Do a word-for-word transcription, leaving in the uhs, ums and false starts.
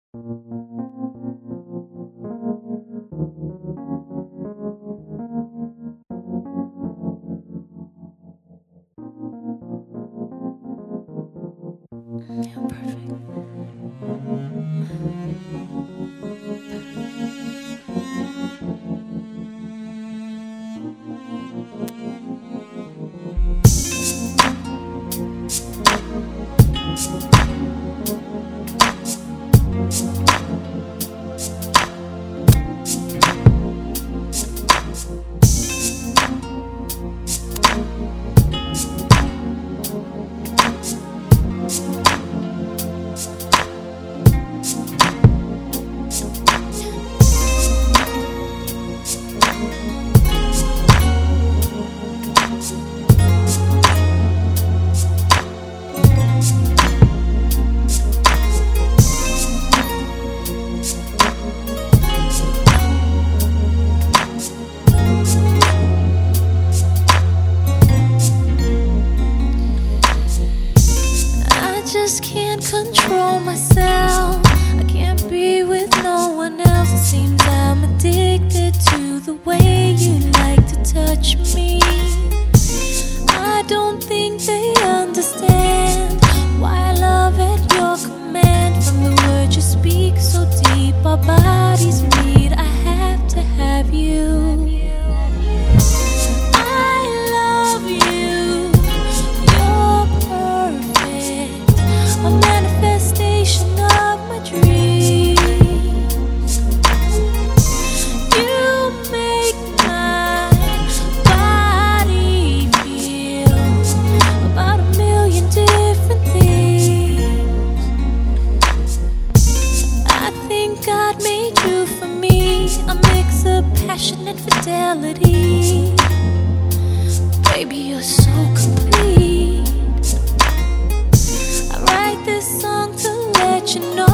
Yeah, perfect. Just can't control myself. I can't be with no one else. It seems I'm addicted to the way you like to touch me. I don't think they understand why I love at your command. From the words you speak so deep, our bodies meet. I have to have you. Passionate fidelity, baby, you're so complete. I write this song to let you know